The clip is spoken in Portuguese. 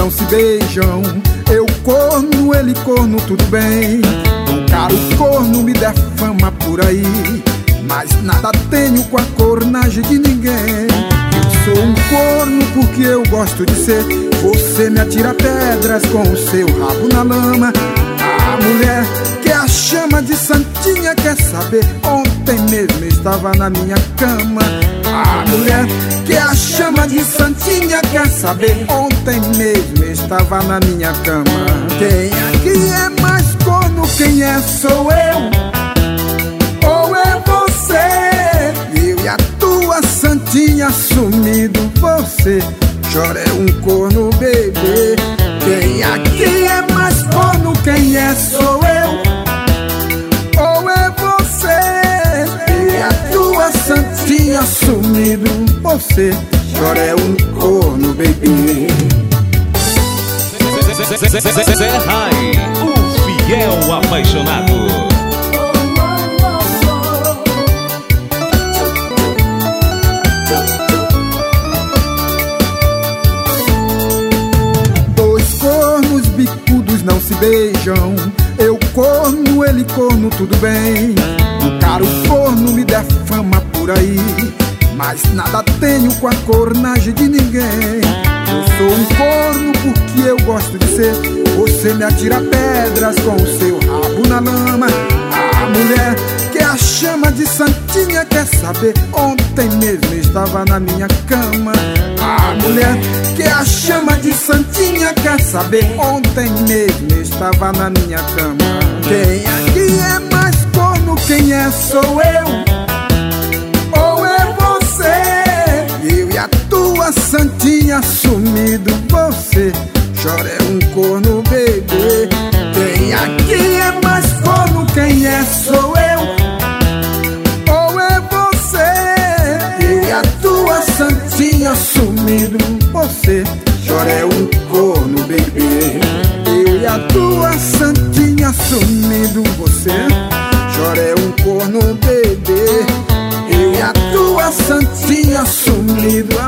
não se beijam. Eu corno, ele corno, tudo bem. Um caro corno me defama por aí, mas nada tenho com a cornagem de ninguém. Eu sou um corno porque eu gosto de ser. Você me atira pedras com o seu rabo na lama. A mulher que a chama de santinha quer saber. Ontem mesmo estava na minha cama. A mulher que a chama de santinha quer saber. Ontem mesmo estava na minha cama. Quem aqui é mais corno? Quem é? Sou eu ou é você? Eu e a tua santinha sumido. Você chora, é um corno, bebê. Quem aqui é mais corno? Quem é? Sou eu ou é você? E a tua santinha sumido. Você chora, é um corno, bebê. Zé Rai, o fiel apaixonado. Bicudos não se beijam. Eu corno, ele corno, tudo bem. Um caro corno me defama por aí, mas nada tenho com a cornagem de ninguém. Eu sou um corno porque eu gosto de ser. Você me atira pedras com o seu rabo na lama. A mulher que a chama de santinha quer saber. Ontem mesmo estava na minha cama. A mulher que a chama de santinha quer saber. Ontem mesmo estava na minha cama. Quem aqui é mais corno? Quem é? Sou eu ou é você? Eu e a tua santinha sumido. Você chora, é um corno, bebê. Quem aqui é mais corno? Quem é? Sou eu ou é você? Eu e a tua santinha sumido. Você chora, é um corno, bebê. Eu e a tua santinha sumido. Você chora, é um corno, bebê. Eu e a tua santinha sumido.